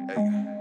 Hey,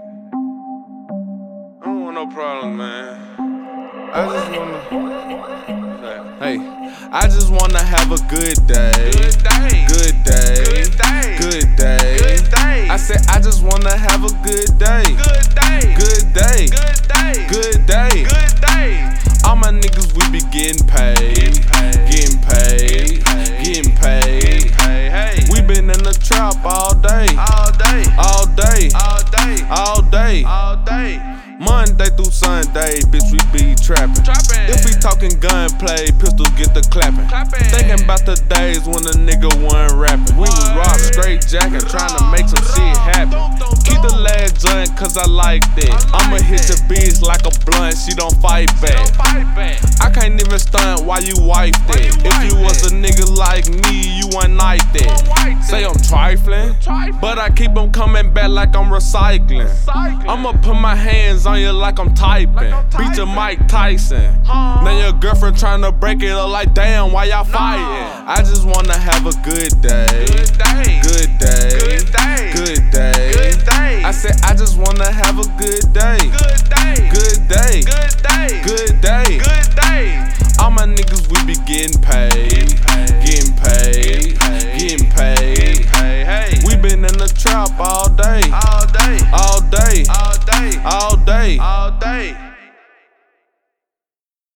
I don't want no problems, man. I just wanna, hey, I just wanna have a good day. Good day. Good day. Good day. Good day. Good day. I said I just wanna have a good day. Good day. Good day. Good day. Good day. Good day. All my niggas, we be getting paid. Getting paid. Getting paid. Hey. We been in the trap all day. All day. All day. All day. All day. All day. Monday through Sunday, bitch, we be trappin'. If we talking gunplay, pistols get the clappin'. Thinking about the days when a nigga wasn't rapping. We was robbed, straight jacket, trying to make some shit happen. Keep the last joint, cause I like that. I'ma hit the bitch like a blunt, she don't fight back. I can't even stunt while you wife that. If you was a nigga like me, you ain't like that. Say I'm trifling, but I keep them coming back like I'm recycling. I'ma put my hands on you like I'm typing. Beat your Mike Tyson. Now your girlfriend tryna break it up like damn, why y'all fighting? I just wanna have a good day. Good day. Good day. Good day. Good day. I said I just wanna have a good day. Good day. Good day. Good day. Good day. Good day. All my niggas, we be getting paid. Getting paid. Getting paid. We been in the trap all day. All day. All day. All day. All day.